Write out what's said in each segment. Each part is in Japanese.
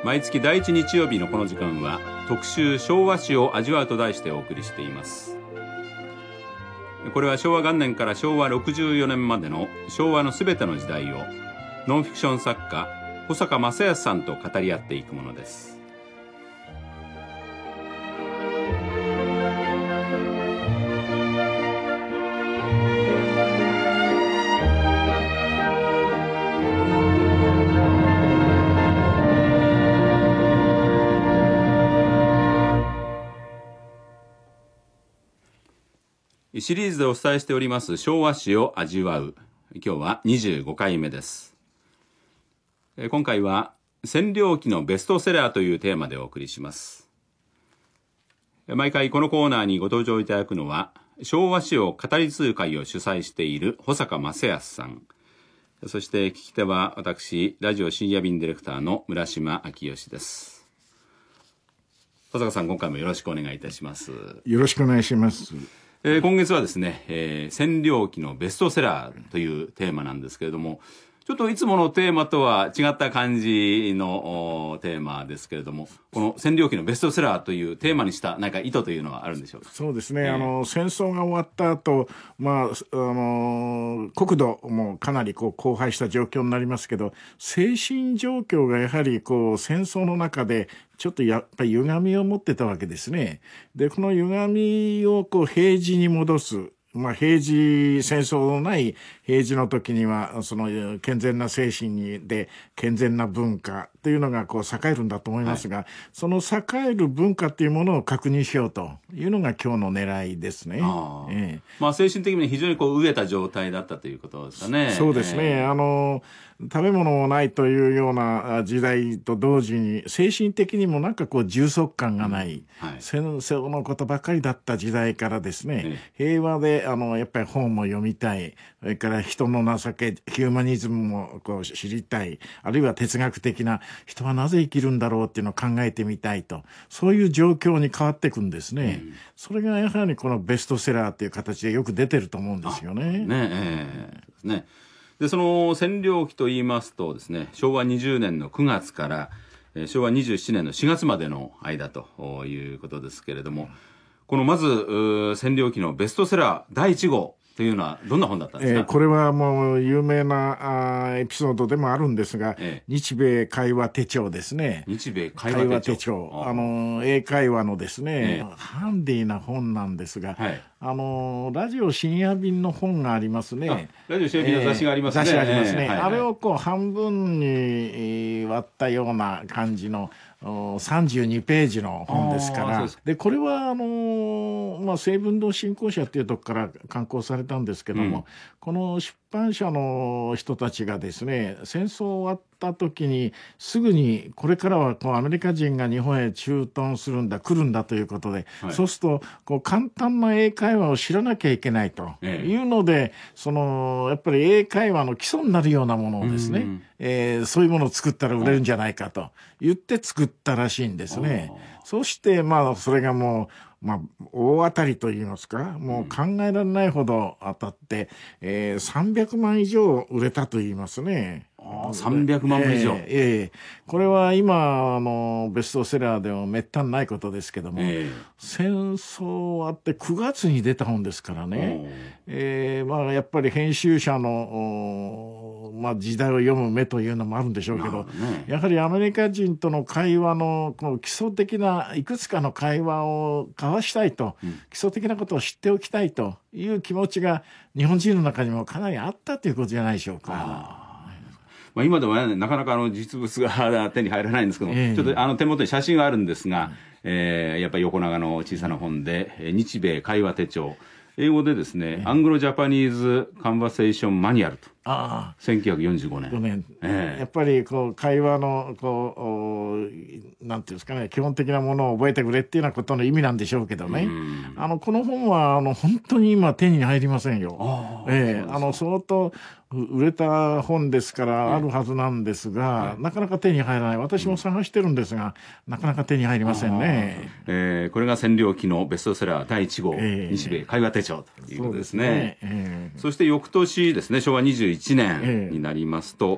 毎月第一日曜日のこの時間は特集昭和史を味わうと題してお送りしています。これは昭和元年から昭和64年までの昭和のすべての時代をノンフィクション作家保坂正康さんと語り合っていくものです。シリーズでお伝えしております昭和史を味わう、今日は25回目です。今回は占領期のベストセラーというテーマでお送りします。毎回このコーナーにご登場いただくのは昭和史を語り継ぐ会を主催している保坂正康さん、そして聞き手は私ラジオ深夜便ディレクターの村島昭義です。保坂さん、今回もよろしくお願いいたします。 よろしくお願いします。 今月はですね、占領期のベストセラーというテーマなんですけれども、ちょっといつものテーマとは違った感じのテーマですけれども、この占領期のベストセラーというテーマにした何か意図というのはあるんでしょうか。 そうですね、戦争が終わった後、国土もかなり荒廃した状況になりますけど、精神状況がやはり戦争の中でちょっとやっぱり歪みを持ってたわけですね。で、この歪みを平時に戻す。平時、戦争のない平時の時には、その健全な精神で健全な文化というのが栄えるんだと思いますが、その栄える文化というものを確認しようというのが今日の狙いですね。 精神的に非常に飢えた状態だったということですかね。 そうですね。食べ物もないというような時代と同時に精神的にもなんか充足感がない、戦争のことばかりだった時代からですね、平和でやっぱり本も読みたい、それから人の情け、ヒューマニズムも知りたい、あるいは哲学的な人はなぜ生きるんだろうっていうのを考えてみたいと、そういう状況に変わっていくんですね。それがやはりこのベストセラーっていう形でよく出てると思うんですよね。 で、その占領期といいますとですね、昭和20年の9月から昭和27年の4月までの間ということですけれども、このまず占領期のベストセラー第1号というのはどんな本だったんですか。 これはもう有名なエピソードでもあるんですが、日米会話手帳ですね。 日米会話手帳。 英会話のですね、ハンディな本なんですが、ラジオ深夜便の本がありますね。 ラジオ深夜便の雑誌がありますね。 雑誌がありますね。あれを半分に割ったような感じの32ページの本ですから。で、これは西文堂振興社っていうとこから刊行されたんですけども、この出版社の人たちがですね、戦争終わった時にすぐにこれからはアメリカ人が日本へ駐屯するんだ、来るんだということで、そうすると簡単な英会話を知らなきゃいけないというので、やっぱり英会話の基礎になるようなものをですね、そういうものを作ったら売れるんじゃないかと言って作ったらしいんですね。そしてそれがもう大当たりと言いますか、もう考えられないほど当たって、300万以上売れたと言いますね。 300万部以上。 これは今ベストセラーでもめったにないことですけども、戦争終わって9月に出た本ですからね、やっぱり編集者の、時代を読む目というのもあるんでしょうけど、やはりアメリカ人との会話の基礎的ないくつかの会話を交わしたいと、基礎的なことを知っておきたいという気持ちが日本人の中にもかなりあったということじゃないでしょうか。 今でもなかなか実物が手に入らないんですけども、ちょっと手元に写真があるんですが、やっぱり横長の小さな本で、日米会話手帳、英語でですね、アングロジャパニーズカンバセーションマニュアルと。1945年。 やっぱり会話のなんていうんですかね、基本的なものを覚えてくれっていうようなことの意味なんでしょうけどね。この本は本当に今手に入りませんよ。相当売れた本ですからあるはずなんですが、なかなか手に入らない。私も探してるんですが、なかなか手に入りませんね。 これが占領期のベストセラー第1号、日米会話手帳ということですね。そして翌年ですね、昭和21年になりますと、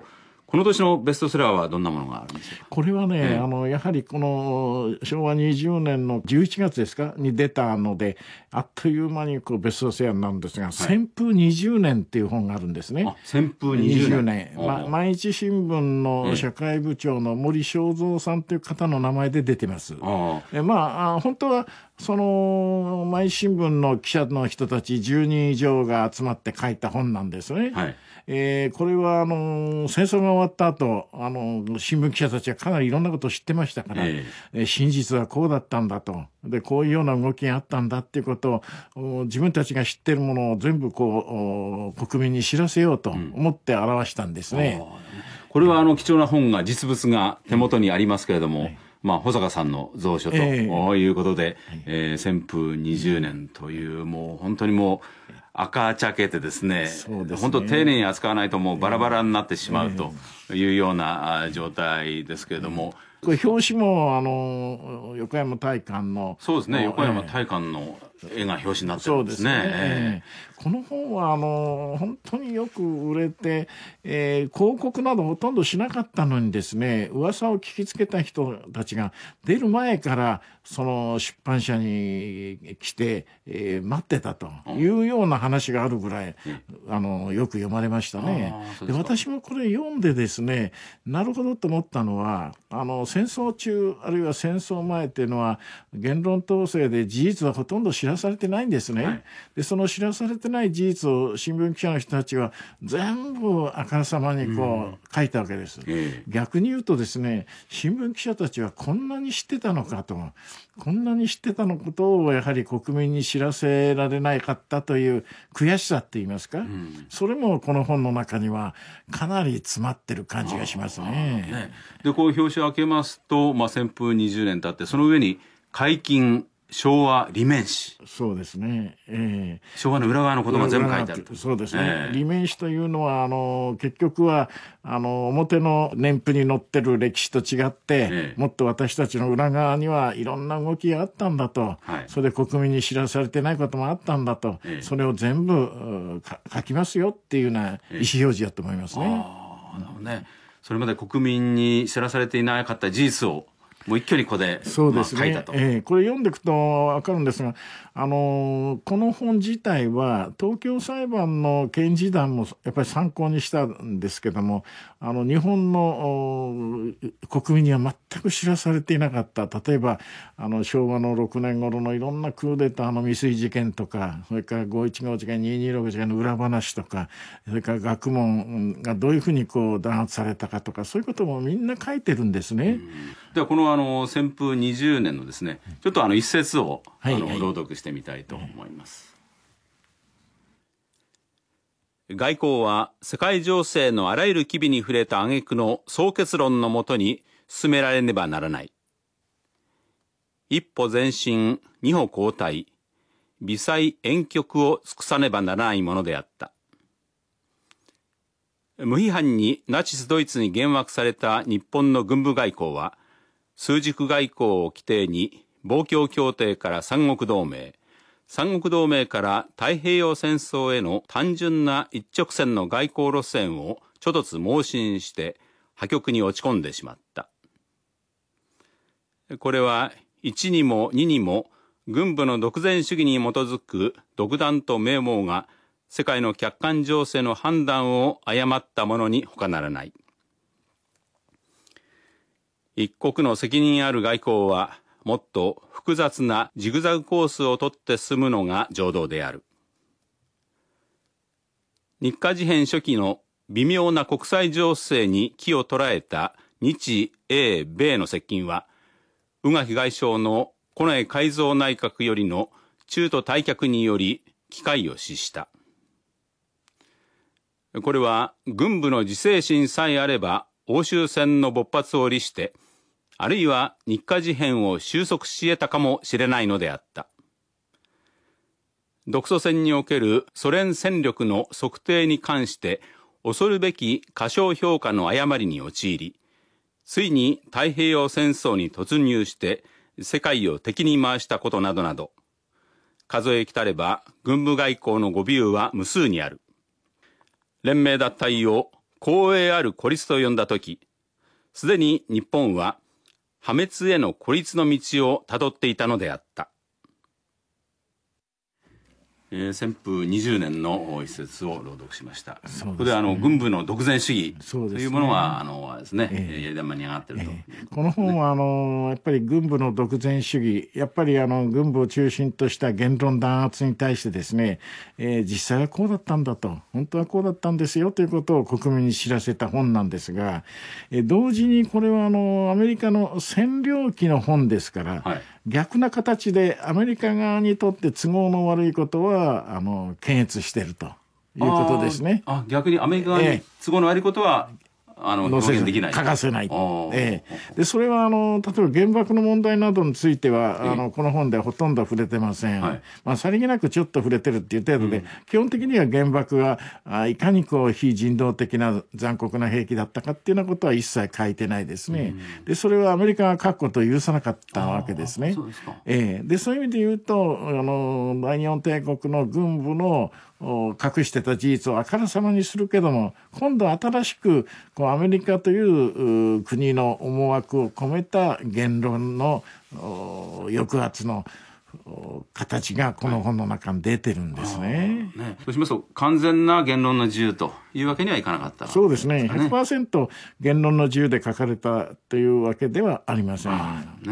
この年のベストセラーはどんなものがあるんでしょうか。 これはね、やはりこの昭和20年の11月ですかに出たので、あっという間にベストセラーになるんですが、旋風20年っていう本があるんですね。 旋風20年。 毎日新聞の社会部長の森正蔵さんという方の名前で出てます。本当はその毎日新聞の記者の人たち10人以上が集まって書いた本なんですね。これは戦争が終わった後新聞記者たちはかなりいろんなことを知ってましたから、真実はこうだったんだと、でこういうような動きがあったんだっていうことを自分たちが知ってるものを全部国民に知らせようと思って表したんですね。 これは貴重な本が実物が手元にありますけれども、保坂さんの蔵書ということで、旋風20年というもう本当にもう赤茶けてですね、本当丁寧に扱わないともうバラバラになってしまうというような状態ですけれども、 これ表紙も横山大観の、 そうですね、横山大観の絵が表紙になってるんですね。 この本は本当によく売れて、広告などほとんどしなかったのにですね、噂を聞きつけた人たちが出る前からその出版社に来て、待ってたというような話があるぐらい、よく読まれましたね。で、私もこれ読んでですね、なるほどと思ったのは、戦争中あるいは戦争前っていうのは言論統制で事実はほとんど知らされてないんですね。でその知らされてない事実を新聞記者の人たちは全部あからさまに書いたわけです。逆に言うとですね、新聞記者たちはこんなに知ってたのかと、こんなに知ってたのことをやはり国民に知らせられなかったという悔しさって言いますか、それもこの本の中にはかなり詰まってる感じがしますね。 でこう表紙を開けますと、旋風20年経ってその上に解禁昭和裏面史。 そうですね。 昭和の裏側のことが全部書いてある。 そうですね。裏面史というのは結局は表の年譜に載ってる歴史と違って、もっと私たちの裏側にはいろんな動きがあったんだと、それで国民に知らされてないこともあったんだと、それを全部書きますよっていうような意思表示だと思いますね。 なるほどね。それまで国民に知らされていなかった事実をもう一挙にここで、 そうですね、 書いたと。 これ読んでいくと分かるんですが、この本自体は東京裁判の検事団もやっぱり参考にしたんですけども、日本の国民には全く知らされていなかった、例えば昭和の6年頃のいろんなクーデターの未遂事件とか、それから515事件226事件の裏話とか、それから学問がどういうふうに弾圧されたかとか、そういうこともみんな書いてるんですね。 ではこの旋風20年のですね、ちょっと一節を朗読してみたいと思います。外交は世界情勢のあらゆる機微に触れた挙句の総結論のもとに進められねばならない。一歩前進、二歩後退、微細婉曲を尽くさねばならないものであった。無批判にナチスドイツに幻惑された日本の軍部外交は、枢軸外交を規定に防共協定から三国同盟、三国同盟から太平洋戦争への単純な一直線の外交路線を諸突猛進して破局に落ち込んでしまった。これは一にも二にも軍部の独善主義に基づく独断と名望が世界の客観情勢の判断を誤ったものに他ならない。一国の責任ある外交はもっと複雑なジグザグコースをとって進むのが常道である。日華事変初期の微妙な国際情勢に気を捉えた日英米の接近は、宇垣外相の近衛改造内閣よりの中途退却により機会を失した。これは軍部の自制心さえあれば欧州戦の勃発を利して、あるいは日華事変を収束し得たかもしれないのであった。独ソ戦におけるソ連戦力の測定に関して恐るべき過小評価の誤りに陥り、ついに太平洋戦争に突入して世界を敵に回したことなどなど、数えきたれば軍部外交の誤謬は無数にある。連盟脱退を公営ある孤立と呼んだとき、すでに日本は破滅への孤立の道をたどっていたのであった。旋風20年の一節を朗読しました。ここで軍部の独善主義というものはですね、やり玉に上がっていると。 この本はやっぱり軍部の独善主義、やっぱり軍部を中心とした言論弾圧に対してですね、実際はこうだったんだと、本当はこうだったんですよということを国民に知らせた本なんですが、同時にこれはアメリカの占領期の本ですから、はい、逆な形でアメリカ側にとって都合の悪いことは検閲しているということですね。 逆にアメリカ側に都合の悪いことは、表現できない。 書かせない。で、それは例えば原爆の問題などについては、この本ではほとんど触れてません。はい、さりげなくちょっと触れてるっていう程度で、基本的には原爆がいかに非人道的な残酷な兵器だったかっていうようなことは一切書いてないですね。で、それはアメリカが書くことを許さなかったわけですね。 そうですか。 で、そういう意味で言うと、大日本帝国の軍部の隠してた事実をあからさまにするけども、今度新しくアメリカという国の思惑を込めた言論の抑圧の形がこの本の中に出てるんですね。 そうしますと完全な言論の自由というわけにはいかなかった、ね、 そうですね。100% 言論の自由で書かれたというわけではありません。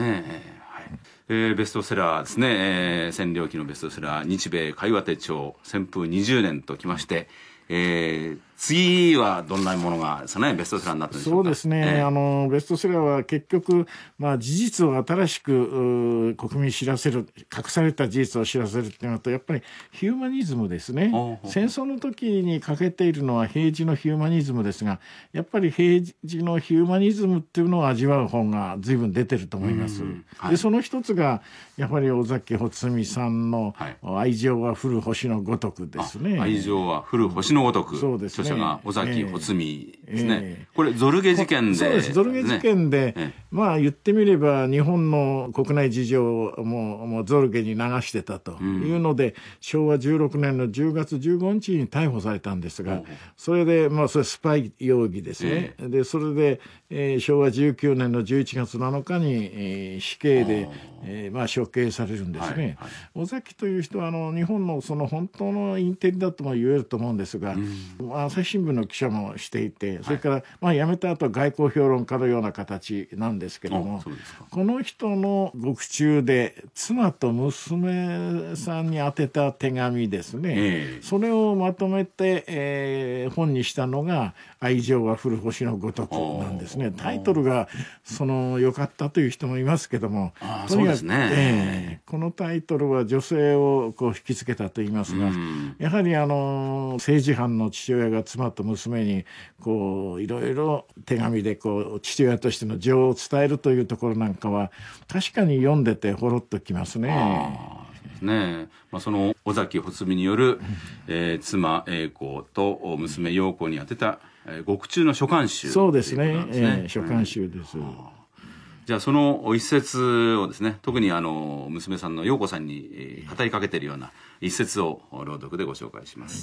ベストセラーですね、占領期のベストセラー日米會話手帳旋風20年ときまして、次はどんなものがですねベストセラーになったんでしょうか。 そうですね、ベストセラーは結局、事実を新しく国民に知らせる、隠された事実を知らせるっていうのと、やっぱりヒューマニズムですね。戦争の時に欠けているのは平時のヒューマニズムですが、やっぱり平時のヒューマニズムっていうのを味わう本が随分出てると思います。で、その一つがやはり尾崎穂積さんの愛情は降る星のごとくですね。 愛情は降る星のごとく。そうですね。著者が尾崎穂積ですね。これゾルゲ事件で、 そうです。ゾルゲ事件で、言ってみれば日本の国内事情をもうゾルゲに流してたというので、昭和16年の10月15日に逮捕されたんですが、それでそれスパイ容疑ですね。でそれで、昭和19年の11月7日に、死刑で、処刑されるんですね。尾崎という人は日本のその本当のインテリだとも言えると思うんですが、朝日新聞の記者もしていて、それから辞めた後外交評論家のような形なんですけども、この人の獄中で妻と娘さんに宛てた手紙ですね、それをまとめて、本にしたのが愛情は降る星のごとくなんですね。タイトルが良かったという人もいますけども、 そうですね、 このタイトルは女性を引きつけたと言いますが、やはり政治犯の父親が妻と娘にいろいろ手紙で父親としての情を伝えるというところなんかは確かに読んでてほろっときますね。 その尾崎穂積による、妻栄子と娘陽子に宛てた、獄中の書簡集、 そうですね、書簡集です。 じゃあその一節をですね、特に娘さんの陽子さんに語りかけているような一節を朗読でご紹介します。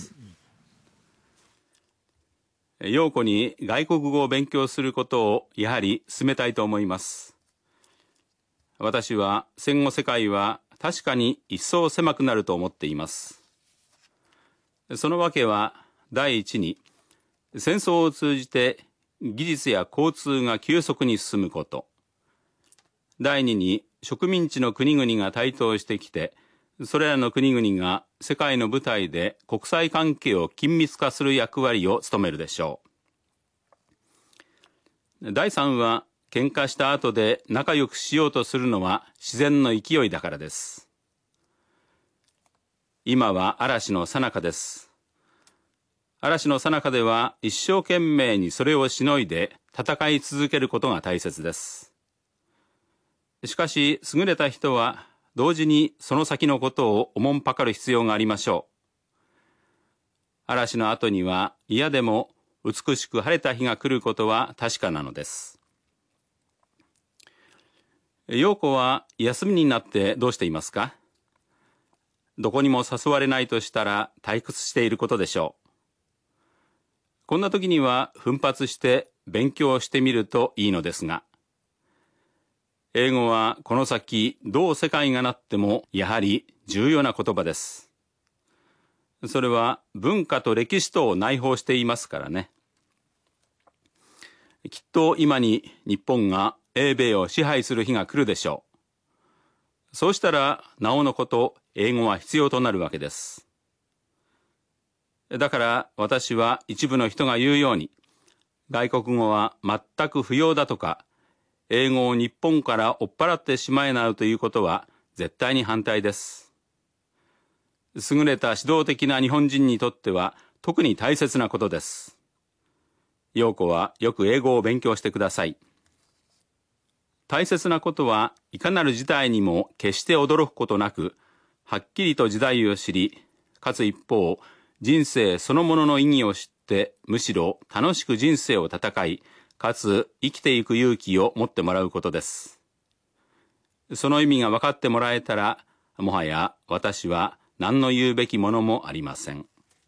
陽子に外国語を勉強することをやはり進めたいと思います。私は戦後世界は確かに一層狭くなると思っています。そのわけは第一に戦争を通じて技術や交通が急速に進むこと、第二に植民地の国々が台頭してきて、それらの国々が世界の舞台で国際関係を緊密化する役割を務めるでしょう。第三は喧嘩した後で仲良くしようとするのは自然の勢いだからです。今は嵐の最中です。嵐の最中では一生懸命にそれをしのいで戦い続けることが大切です。しかし優れた人は同時にその先のことをおもんぱかる必要がありましょう。嵐の後には嫌でも美しく晴れた日が来ることは確かなのです。陽子は休みになってどうしていますか？どこにも誘われないとしたら退屈していることでしょこんな時には奮発して勉強してみるといいのですが、英語はこの先どう世界がなってもやはり重要な言葉です。それは文化と歴史とを内包していますからね。きっと今に日本が英米を支配する日が来るでしょう。そうしたらなおのこと英語は必要となるわけです。だから私は一部の人が言うように、外国語は全く不要だとか、英語を日本から追っ払ってしまえなどということは絶対に反対です。優れた指導的な日本人にとっては特に大切なことです。陽子はよく英語を勉強してください。大切なことはいかなる事態にも決して驚くことなく、はっきりと時代を知り、かつ一方、人生そのものの意義を知って、むしろ楽しく人生を戦い、かつ生きていく勇気を持ってもらうことです。その意味が分かってもらえたら、もはや私は何の言うべきものもありません。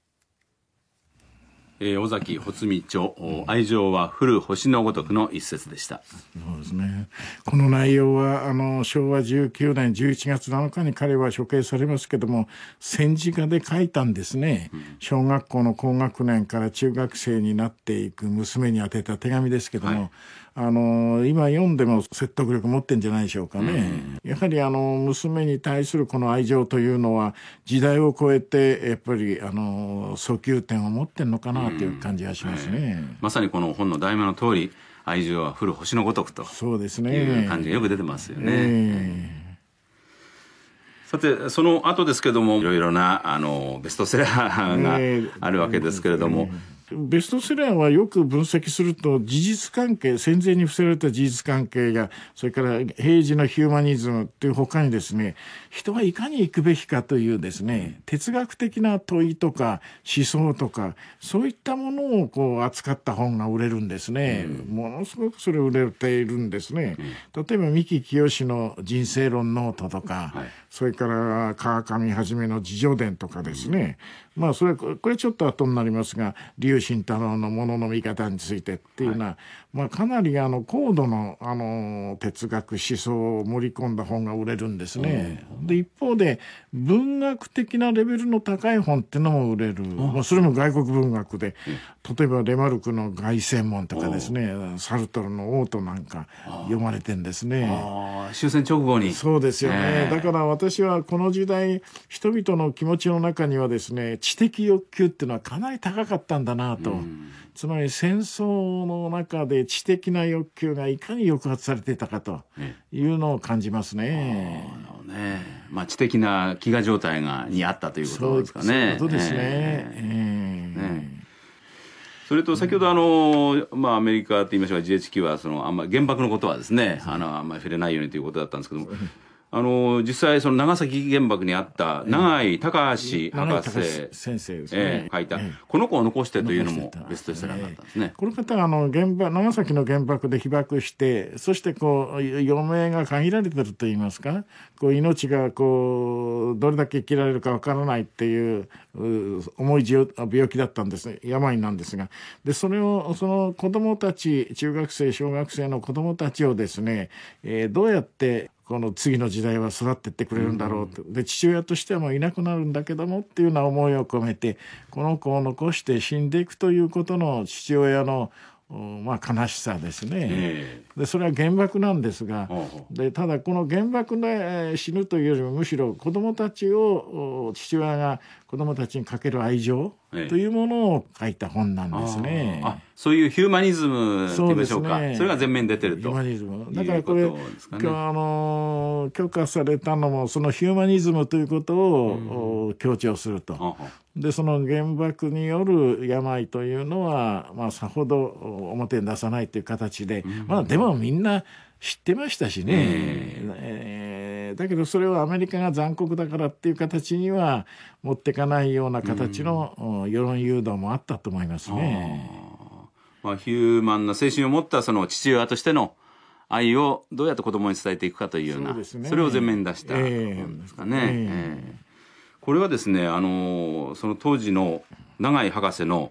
尾崎穂積著、愛情は降る星のごとくの一節でした。 そうですね。この内容は昭和19年11月7日に彼は処刑されますけども、戦時下で書いたんですね。小学校の高学年から中学生になっていく娘に宛てた手紙ですけども、今読んでも説得力持ってんじゃないでしょうかね。やはり娘に対するこの愛情というのは時代を超えてやっぱり訴求点を持ってんのかなという感じがしますね。 まさにこの本の題名の通り、愛情は降る星のごとくという感じがよく出てますよね。さて、その後ですけども、いろいろなベストセラーがあるわけですけれども、 ベストセラーはよく分析すると、事実関係、戦前に伏せられた事実関係や、それから平時のヒューマニズムという他にですね、人はいかに生くべきかというですね、哲学的な問いとか思想とか、そういったものをこう扱った本が売れるんですね。ものすごくそれ売れているんですね。例えば三木清の人生論ノートとか、それから川上はじめの自叙伝とかですね。まあこれちょっと後になりますが、劉心太郎のものの見方についてっていうのは、まあかなり高度の哲学思想を盛り込んだ本が売れるんですね。で一方で文学的なレベルの高い本っていうのも売れる。まあそれも外国文学で、例えばレマルクの凱旋門とかですね、サルトルのオートなんか読まれてんですね。 終戦直後に。 そうですよね。だから私はこの時代、人々の気持ちの中にはですね、知的欲求っていうのはかなり高かったんだなと。つまり戦争の中で知的な欲求がいかに抑圧されていたかというのを感じますね。 まあ、知的な飢餓状態にあったということですかね。そういうことですね。 それと先ほどアメリカと言いましょうか、GHQ はあんまり原爆のことはですね、あんまり触れないようにということだったんですけども、実際その長崎原爆にあった永井隆博士先生ですね、 書いたこの子を残してというのもベストセラーだったんですね。 この方は長崎の原爆で被爆して、そして余命が限られてるといいますか、命がどれだけ生きられるかわからないっていう重い病気だったんですね。病なんですが、でその子どもたち、中学生小学生の子どもたちをですね、どうやってこの次の時代は育っていってくれるんだろうと。で父親としてはもういなくなるんだけどもっていうような思いを込めて、この子を残して死んでいくということの父親の悲しさですね。でそれは原爆なんですが、でただこの原爆で死ぬというよりも、むしろ子どもたちを父親が子どもたちにかける愛情というものを書いた本なんですね。 そういうヒューマニズムと言いましょうか、それが前面に出てると。 ヒューマニズムだからこれ許可されたのもそのヒューマニズムということを強調すると。でその原爆による病というのは、さほど表に出さないという形で、でもみんな知ってましたしね、だけどそれをアメリカが残酷だからっていう形には持っていかないような形の世論誘導もあったと思いますね。 ヒューマンな精神を持ったその父親としての愛をどうやって子供に伝えていくかというような、それを前面に出したんですかね。これはですね、その当時の永井博士の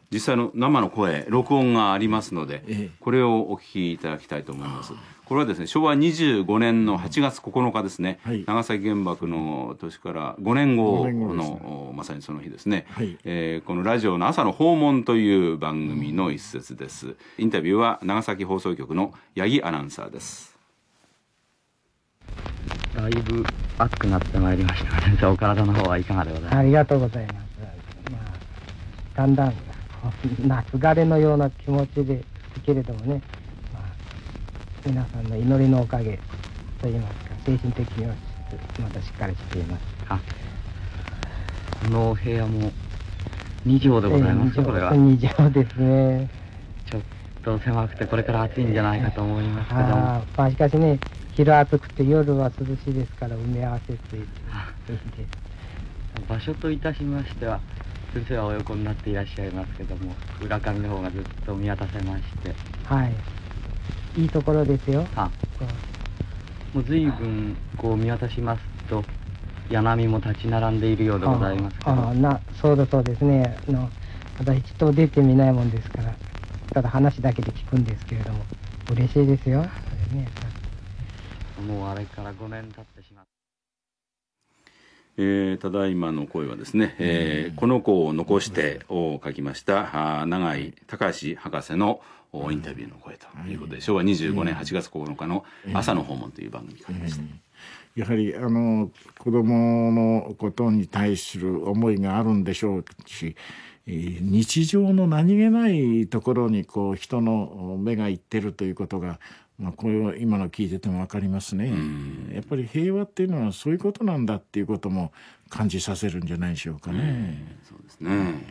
実際の生の声、録音がありますので、これをお聞きいただきたいと思います。これはですね、昭和25年の8月9日ですね、長崎原爆の年から5年後のまさにその日ですね、このラジオの朝の訪問という番組の一節です。インタビューは長崎放送局の八木アナウンサーです。 だいぶ暑くなってまいりましたが、先生お体の方はいかがでございますか。 ありがとうございます。だんだん夏枯れのような気持ちですけれどもね、皆さんの祈りのおかげといいますか、精神的にはまたしっかりしています。 このお部屋も2畳でございますか。これは 2畳ですね。 ちょっと狭くてこれから暑いんじゃないかと思いますけども、 しかしね、昼暑くて夜は涼しいですから埋め合わせていいです。 場所といたしましては、先生はお横になっていらっしゃいますけども、裏上の方がずっと見渡せまして、 いいところですよ。 もう随分こう見渡しますと柳も立ち並んでいるようでございますけど、 そうですね。私ちょっと出てみないもんですから、ただ話だけで聞くんですけれども、嬉しいですよ。 もうあれから5年経ってしまう。 ただいまの声はですね、この子を残してを書きました永井隆博士のインタビューの声ということで、昭和25年8月9日の朝の訪問という番組に書きました。 やはり子供のことに対する思いがあるんでしょうし、日常の何気ないところにこう人の目がいってるということが、これを今の聞いてても分かりますね。やっぱり平和っていうのはそういうことなんだっていうことも感じさせるんじゃないでしょうかね。 そうですね。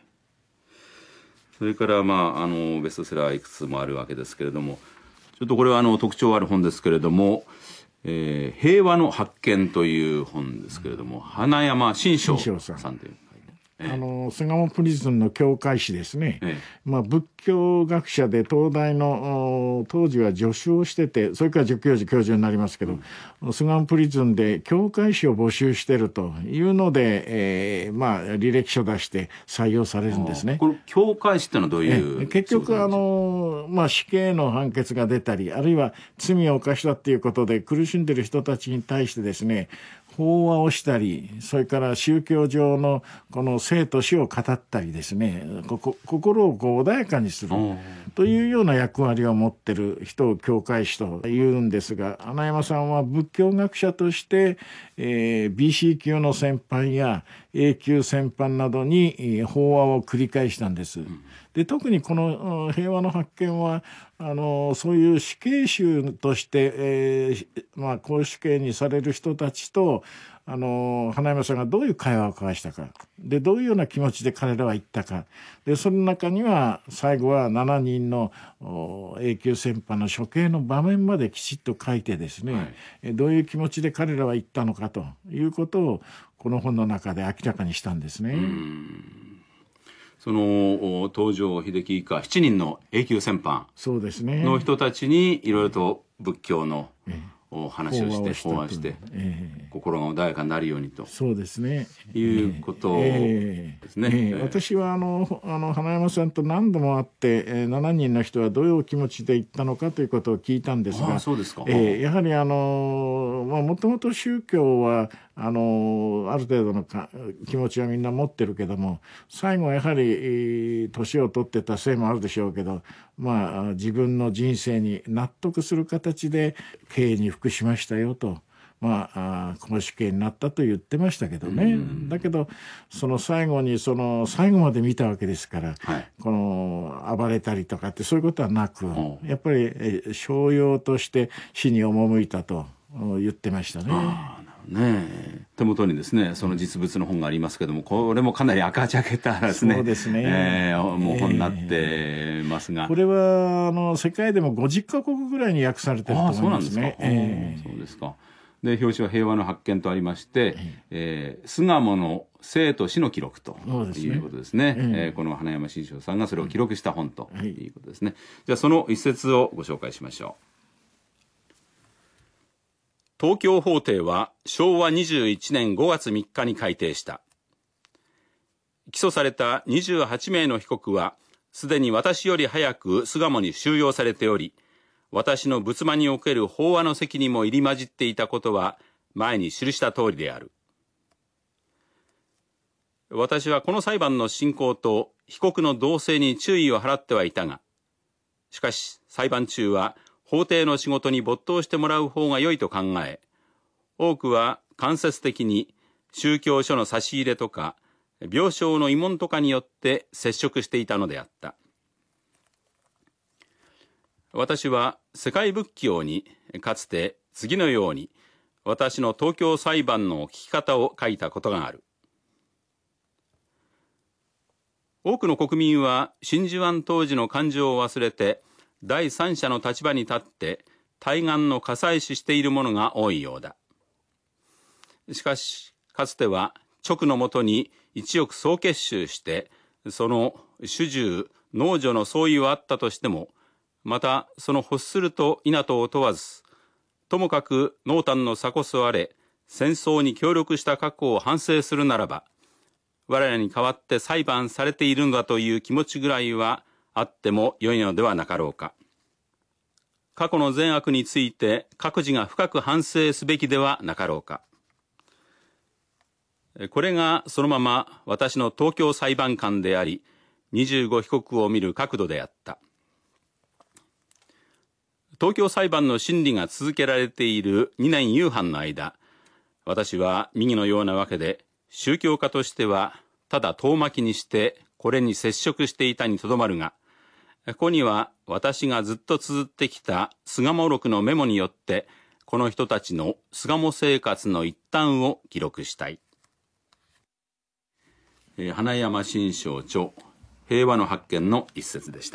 それからベストセラーいくつもあるわけですけれども、ちょっとこれは特徴ある本ですけれども、平和の発見という本ですけれども、花山新章さんという、 巣鴨プリズンの教会士ですね。仏教学者で東大の当時は助手をしてて、それから助教授教授になりますけど、巣鴨プリズンで教会士を募集してるというので、履歴書出して採用されるんですね。 この教会士ってのはどういう、 結局死刑の判決が出たり、あるいは罪を犯したっていうことで苦しんでる人たちに対してですね、法話をしたり、それから宗教上のこの生と死を語ったりですね、心を穏やかにするというような役割を持ってる人を教会士と言うんですが、花山さんは仏教学者として、BC 級の戦犯や A 級戦犯などに法話を繰り返したんです。で、特にこの平和の発見はそういう死刑囚として、こう死刑にされる人たちと花山さんがどういう会話を交わしたかで、どういうような気持ちで彼らは言ったかで、その中には最後は7人の永久戦犯の処刑の場面まできちっと書いてですね、どういう気持ちで彼らは言ったのかということをこの本の中で明らかにしたんですね。 その東条英機以下7人の永久戦犯の人たちにいろいろと仏教の話をして法話して、心が穏やかになるようにと、 そうですね、 いうことですね。 私は花山さんと何度も会って、7人の人はどういう気持ちで言ったのかということを聞いたんですが、 そうですか。 やはりもともと宗教はある程度の気持ちはみんな持ってるけども、最後はやはり年を取ってたせいもあるでしょうけど、自分の人生に納得する形で刑に服しましたよと、公死刑になったと言ってましたけどね。だけどその最後に最後まで見たわけですから、この暴れたりとかってそういうことはなく、やっぱり商用として死に赴いたと言ってましたね。 手元にですね、その実物の本がありますけども、これもかなり赤茶けたですね、 そうですね、 もう本になってますが、 これは世界でも50カ国ぐらいに訳されてると思いますね。 そうですか。で、表紙は平和の発見とありまして、巣鴨の生と死の記録ということですね。この花山新章さんがそれを記録した本ということですね。じゃあその一節をご紹介しましょう。東京法廷は昭和21年5月3日に改定した。 起訴された28名の被告はすでに私より早く巣鴨に収容されており、私の仏間における法話の席にも入り混じっていたことは前に記した通りである。私はこの裁判の進行と被告の動静に注意を払ってはいたが、しかし裁判中は法廷の仕事に没頭してもらう方が良いと考え、多くは間接的に宗教書の差し入れとか病床の慰問とかによって接触していたのであった。私は世界仏教にかつて次のように私の東京裁判の聞き方を書いたことがある。多くの国民は真珠湾当時の感情を忘れて第三者の立場に立って対岸の加災視しているものが多いようだ。しかしかつては勅のもとに一億総結集してその主従農女の相違はあったとしても、またその欲すると否とを問わず、ともかく濃淡の差こそあれ戦争に協力した過去を反省するならば、我らに代わって裁判されているのだという気持ちぐらいはあってもよいのではなかろうか。過去の善悪について各自が深く反省すべきではなかろうか。これがそのまま私の東京裁判官であり、25被告を見る角度であった。東京裁判の審理が続けられている2年夕半の間、私は右のようなわけで宗教家としてはただ遠巻きにしてこれに接触していたにとどまるが、ここには私がずっと綴ってきた巣鴨録のメモによってこの人たちの巣鴨生活の一端を記録したい。花山新章著平和の発見の一節でした。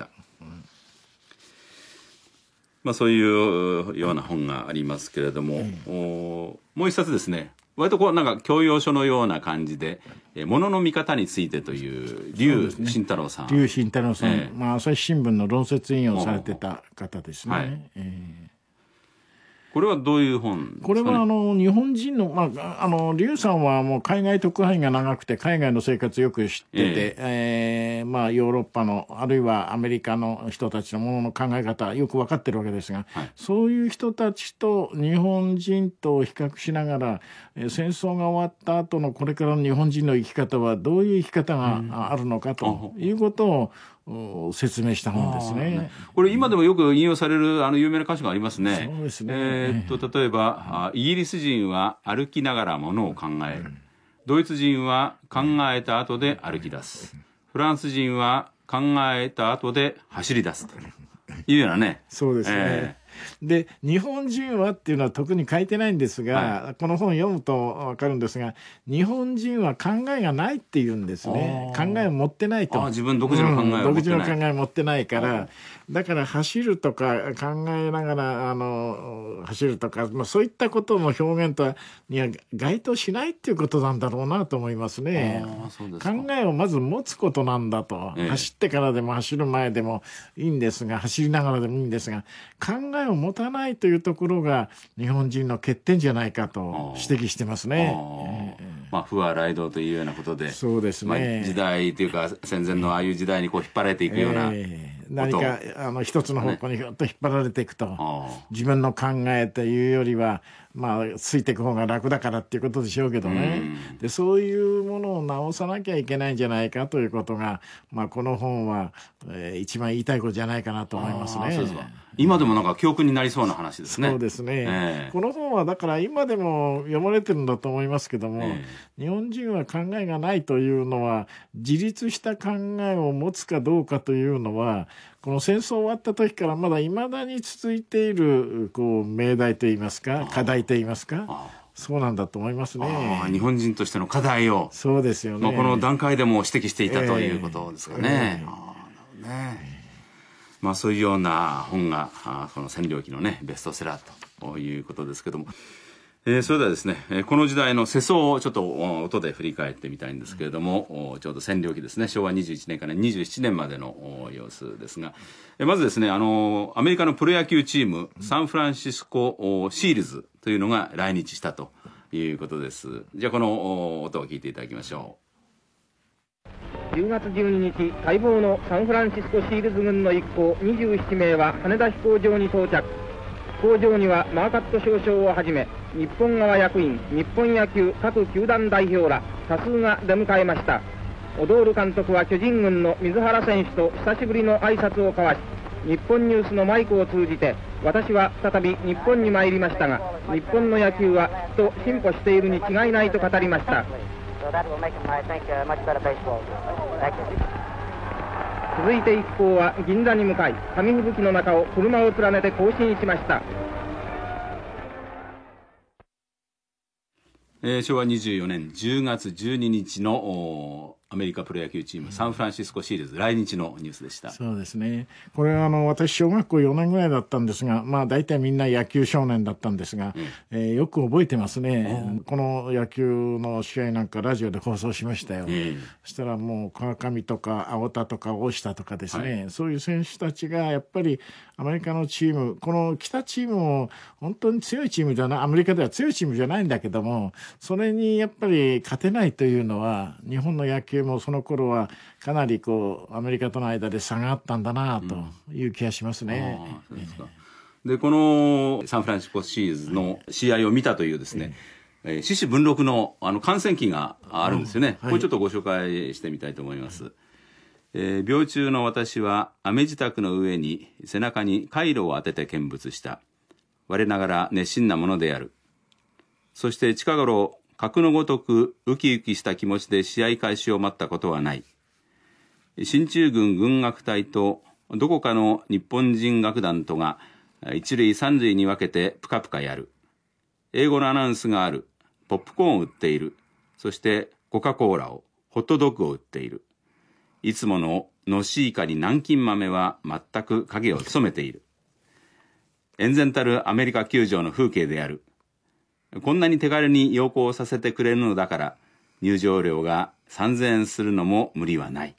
そういうような本がありますけれども、もう一冊ですね、割とこうなんか教養書のような感じで、物の見方についてという劉慎太郎さん。 劉慎太郎さん、朝日新聞の論説委員をされてた方ですね。 これはどういう本ですかね。 これは日本人の、劉さんはもう海外特派員が長くて海外の生活よく知ってて、ヨーロッパのあるいはアメリカの人たちのものの考え方よく分かってるわけですが、そういう人たちと日本人と比較しながら、戦争が終わった後のこれからの日本人の生き方はどういう生き方があるのかということを説明した本ですね。 これ今でもよく引用される有名な歌詞がありますね。 そうですね。 例えばイギリス人は歩きながらものを考える、ドイツ人は考えた後で歩き出す、フランス人は考えた後で走り出すというようなね。 そうですね。で日本人はっていうのは特に書いてないんですが、この本を読むと分かるんですが、日本人は考えがないっていうんですね。考えを持ってないと。 自分独自の考えを持ってない、 独自の考えを持ってないから、だから走るとか考えながら走るとか、そういったことの表現とはには該当しないっていうことなんだろうなと思いますね。考えをまず持つことなんだと、走ってからでも走る前でもいいんですが、走りながらでもいいんですが、考えを持たないというところが日本人の欠点じゃないかと指摘してますね。 不和雷道というようなことで、 そうですね、 時代というか戦前のああいう時代にこう引っ張られていくような、 何か一つの方向にひょっと引っ張られていくと、自分の考えというよりはついていく方が楽だからっていうことでしょうけどね。でそういうものを直さなきゃいけないんじゃないかということが、この本は、一番言いたいことじゃないかなと思いますね。 そうですか。今でもなんか教訓になりそうな話ですね。 そうですね、この本はだから今でも読まれてるんだと思いますけども、日本人は考えがないというのは、自立した考えを持つかどうかというのは、この戦争終わった時からまだ未だに続いている命題といいますか、課題といいますか、そうなんだと思いますね。 日本人としての課題を、 そうですよね、 この段階でも指摘していたということですかね。そういうような本がこの占領期のねベストセラーということですけども、それではですね、この時代の世相をちょっと音で振り返ってみたいんですけれども、ちょうど占領期ですね、昭和21年から27年までの様子ですが、まずですね、アメリカのプロ野球チームサンフランシスコシールズというのが来日したということです。じゃあこの音を聞いていただきましょう。 10月12日、待望のサンフランシスコシールズ軍の一行27名は羽田飛行場に到着。飛行場にはマーカット少将をはじめ、日本側役員、日本野球各球団代表ら多数が出迎えました。オドール監督は巨人軍の水原選手と久しぶりの挨拶を交わし、日本ニュースのマイクを通じて、私は再び日本に参りましたが、日本の野球はきっと進歩しているに違いないと語りました。続いて一行は銀座に向かい、紙吹雪の中を車を連ねて行進しました。 昭和24年10月12日のアメリカプロ野球チームサンフランシスコシールズ来日のニュースでした。 そうですね。これは私小学校4年ぐらいだったんですが、大体みんな野球少年だったんですが、よく覚えてますね。この野球の試合なんかラジオで放送しましたよ。そしたらもう川上とか青田とか大下とかですね、そういう選手たちがやっぱりアメリカのチーム、この北チームも本当に強いチームじゃない、アメリカでは強いチームじゃないんだけども、それにやっぱり勝てないというのは日本の野球もその頃はかなりアメリカとの間で差があったんだなという気がしますね。 そうですか。でこのサンフランシスコシールズの試合を見たというですね、獅子文録の観戦記があるんですよね。これちょっとご紹介してみたいと思います。病中の私は雨支度の上に背中に回路を当てて見物した。我ながら熱心なものである。そして近頃核のごとくウキウキした気持ちで試合開始を待ったことはない。進駐軍軍楽隊とどこかの日本人楽団とが一塁三塁に分けてプカプカやる。英語のアナウンスがある。ポップコーンを売っている。そしてコカ・コーラを、ホットドッグを売っている。いつもののしいかに南京豆は全く影を潜めている。厳然たるアメリカ球場の風景である。こんなに手軽に要項させてくれるのだから入場料が3000円するのも無理はない。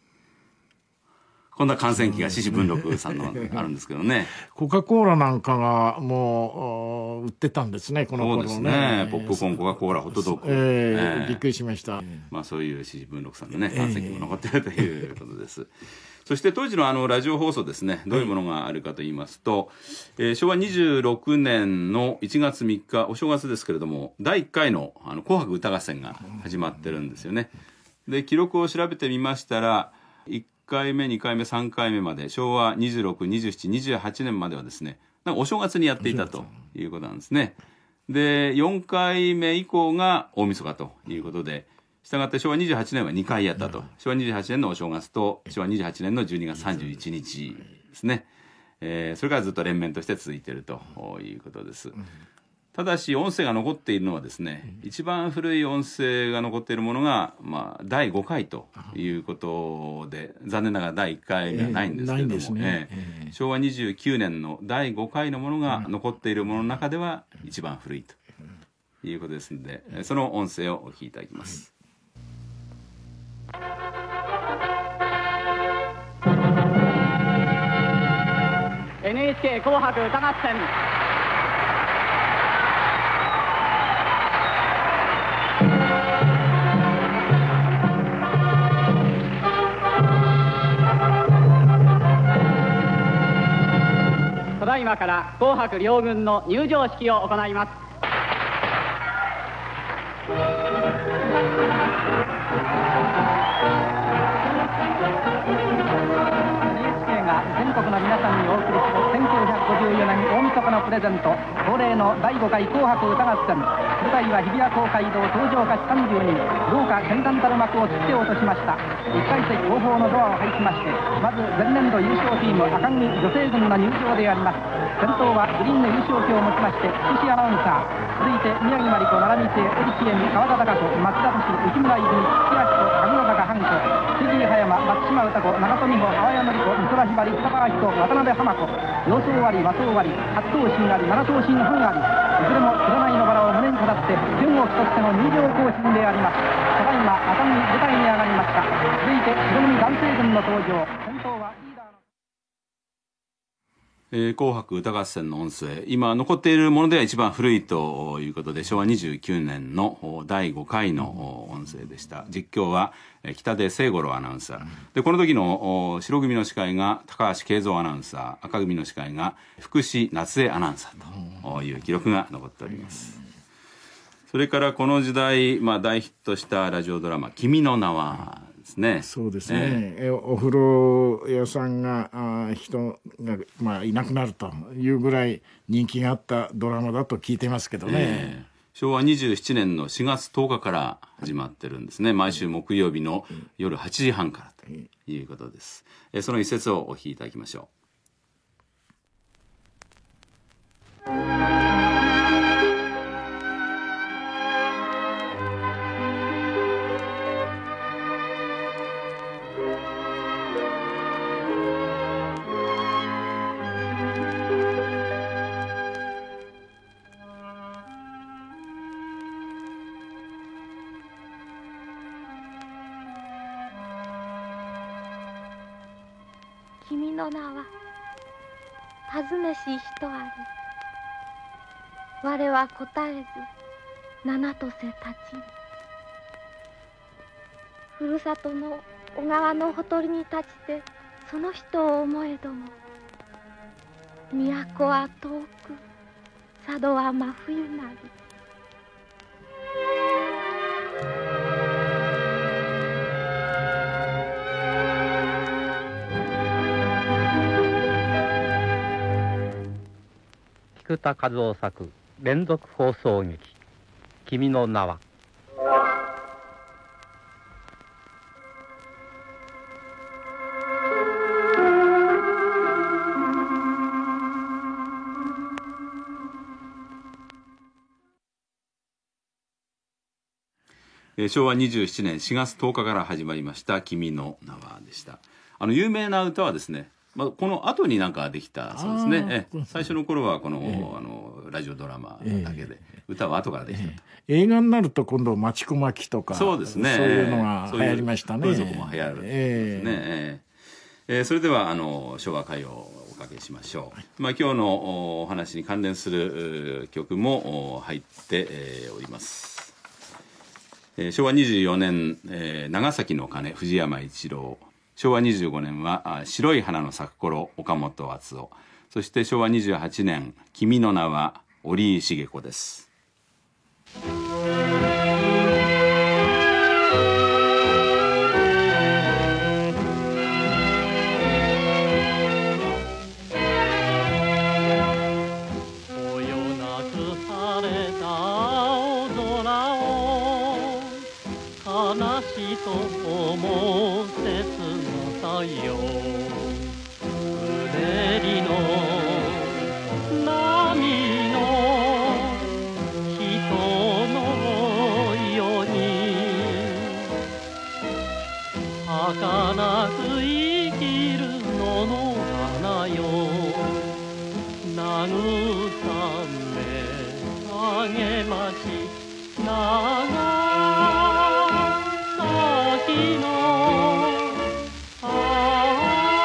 こんな観戦記が獅子文録さんのあるんですけどね。 コカ・コーラなんかがもう売ってたんですね、この頃ね。 そうですね。ポップコーン、コカ・コーラ、ホットドッグ。 びっくりしました。 そういう獅子文録さんのね、観戦記も残っているということです。そして当時のラジオ放送ですね、どういうものがあるかと言いますと、昭和26年の1月3日、お正月ですけれども、第1回の紅白歌合戦が始まってるんですよね。で、記録を調べてみましたら、1回目、2回目、3回目まで、昭和26、27、28年まではですね、なんかお正月にやっていたということなんですね。で、4回目以降が大晦日ということで、したがって昭和28年は2回やったと。昭和28年のお正月と昭和28年の12月31日ですね。それからずっと連綿として続いているということです。ただし音声が残っているのはですね、一番古い音声が残っているものが、第5回ということで、残念ながら第1回目はないんですけれども、昭和29年の第5回のものが残っているものの中では一番古いということですので、その音声をお聞きいただきます。 NHK 紅白歌合戦。ただいまから紅白両軍の入場式を行います。全国の皆さんにお送りする1954年大晦日のプレゼント、恒例の第5回紅白歌合戦。舞台は日比谷公会堂登場歌手30人、豪華絢爛たる幕をつって落としました。1階席後方のドアを配しまして、まず前年度優勝チーム赤組女性軍の入場であります。先頭はグリーンの優勝旗を持ちまして福士アナウンサー、続いて宮城真理子、奈良美恵、エリキエミ、川田孝子、松田敏、内村泉、土屋子、神野坂半子、杉井葉山、松島歌子、長富穂、淡谷典子、美空ひばり、北川彦、渡辺浜子、様相割り、和相割り、八頭身あり、七頭身半あり、いずれも占いのバラを胸に飾って順を競っての入場行進であります。ただいま赤組舞台に上がりました。続いて白組男性軍の登場。先頭はリーダ紅白歌合戦の音声、今残っているものでは一番古いということで、昭和29年の第5回の音声でした。実況は北出清五郎アナウンサーで、この時の白組の司会が高橋慶三アナウンサー、赤組の司会が福士夏江アナウンサーという記録が残っております。それからこの時代、大ヒットしたラジオドラマ「君の名は」ですね。 そうですね、お風呂屋さんが人が、いなくなるというぐらい人気があったドラマだと聞いてますけどね。 昭和27年の4月10日から始まってるんですね。毎週木曜日の夜8時半からということです。その一節をお聞きいただきましょう。 君の名は尋ねし人あり、我は答えず七とせ立ちに、ふるさとの小川のほとりに立ちてその人を思えども、都は遠く佐渡は真冬なり。 菊田一夫作連続放送劇「君の名は」。 昭和27年4月10日から始まりました「君の名は」でした。有名な歌はですね、この後になんかできたそうですね。最初の頃はこの、ラジオドラマだけで、歌は後からできたと。 映画になると今度町小牧とかそうですね、 そういうのが流行りましたね。 そういうとこも流行るんですね。それでは昭和歌謡をおかけしましょう。今日のお話に関連する曲も入っております。昭和24年、長崎の鐘藤山一郎。昭和25年は白い花の咲く頃岡本敦夫。そして昭和28年君の名は折井茂子です。 儚く生きる野の花よ、慰め励まし長崎の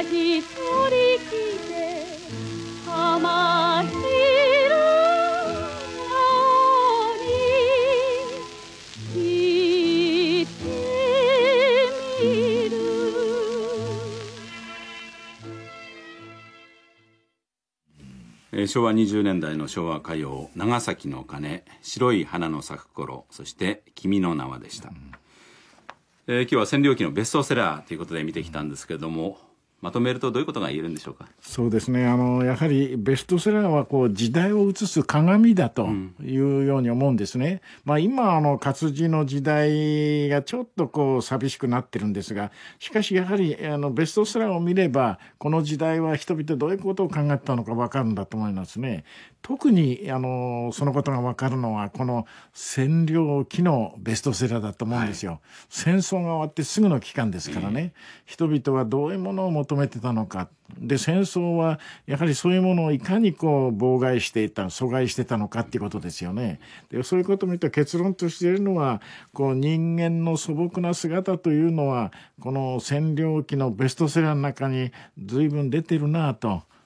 一人きで浜広に来てみる。 昭和20年代の昭和歌謡、長崎の鐘、白い花の咲く頃、そして君の名はでした。今日は占領期のベストセラーということで見てきたんですけれども、まとめるとどういうことが言えるんでしょうか。 そうですね、やはりベストセラーはこう時代を映す鏡だというように思うんですね。今活字の時代がちょっとこう寂しくなってるんですが、しかしやはりベストセラーを見ればこの時代は人々どういうことを考えたのか分かるんだと思いますね。特にそのことが分かるのはこの占領期のベストセラーだと思うんですよ。戦争が終わってすぐの期間ですからね、人々はどういうものを求めてたのか。で戦争はやはりそういうものをいかにこう妨害していた、阻害してたのかっていうことですよね。でそういうことを見た結論としているのは、こう人間の素朴な姿というのはこの占領期のベストセラーの中に随分出てるなと。